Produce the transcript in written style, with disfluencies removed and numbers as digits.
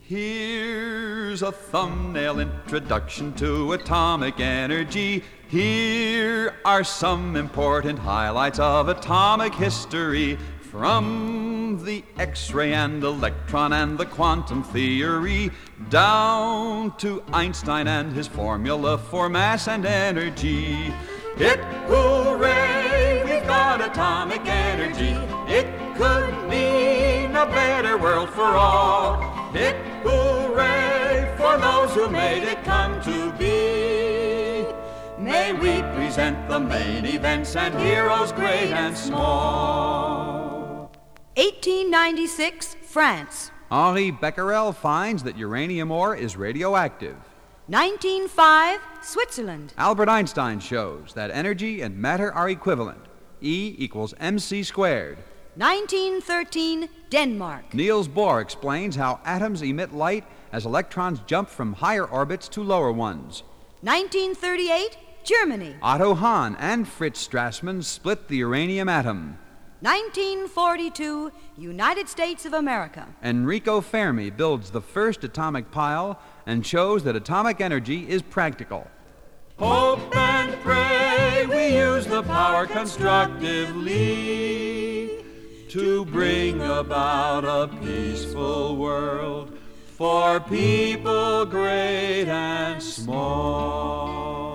Here's a thumbnail introduction to atomic energy. Here are some important highlights of atomic history. From the X-ray and electron and the quantum theory, down to Einstein and his formula for mass and energy. Hip hooray, we've got atomic energy. It could mean a better world for all. Hip hooray for those who made it come to be. May we present the main events and heroes great and small. 1896, France. Henri Becquerel finds that uranium ore is radioactive. 1905, Switzerland. Albert Einstein shows that energy and matter are equivalent. E equals mc squared. 1913, Denmark. Niels Bohr explains how atoms emit light as electrons jump from higher orbits to lower ones. 1938, Germany. Otto Hahn and Fritz Strassmann split the uranium atom. 1942, United States of America. Enrico Fermi builds the first atomic pile and shows that atomic energy is practical. Hope and pray we use the power constructively to bring about a peaceful world for people great and small.